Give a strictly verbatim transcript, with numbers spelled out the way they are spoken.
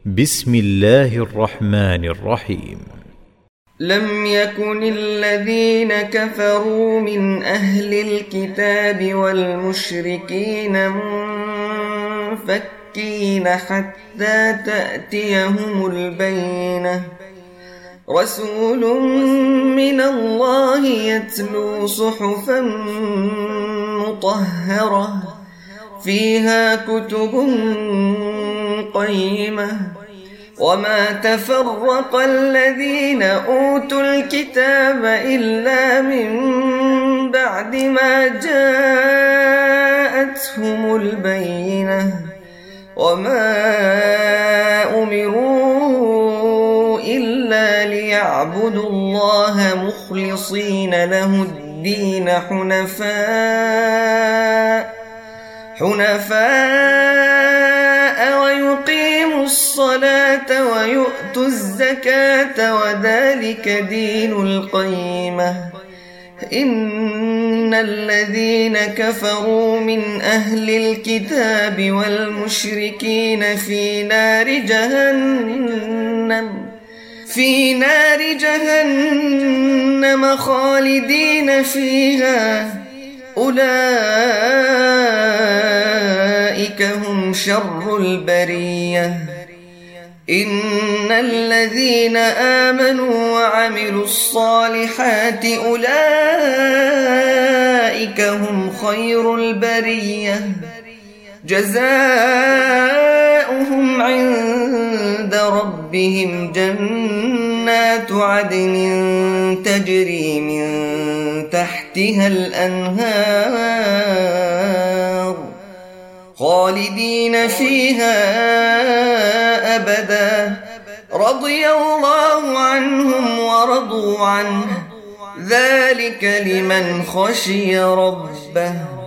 بسم الله الرحمن الرحيم. لم يكن الذين كفروا من أهل الكتاب والمشركين منفكين حتى تأتيهم البينة، رسول من الله يتلو صحفا مطهرة فيها كتب قيمة، وما تفرق الذين أوتوا الكتاب إلا من بعد ما جاءتهم البينة، وما أمروا إلا ليعبدوا الله مخلصين له الدين حنفاء حنفاء ويقيموا الصلاة ويؤتوا الزكاة وذلك دين القيمة. إن الذين كفروا من أهل الكتاب والمشركين في نار جهنم في نار جهنم خالدين فيها، أولئك هم شر البرية. إن الذين آمنوا وعملوا الصالحات أولئك هم خير البرية، جزاؤهم عند ربهم جنات عدن تجري من تحتها الأنهار خالدين فيها أبدا، رضي الله عنهم ورضوا عنه، ذلك لمن خشي ربه.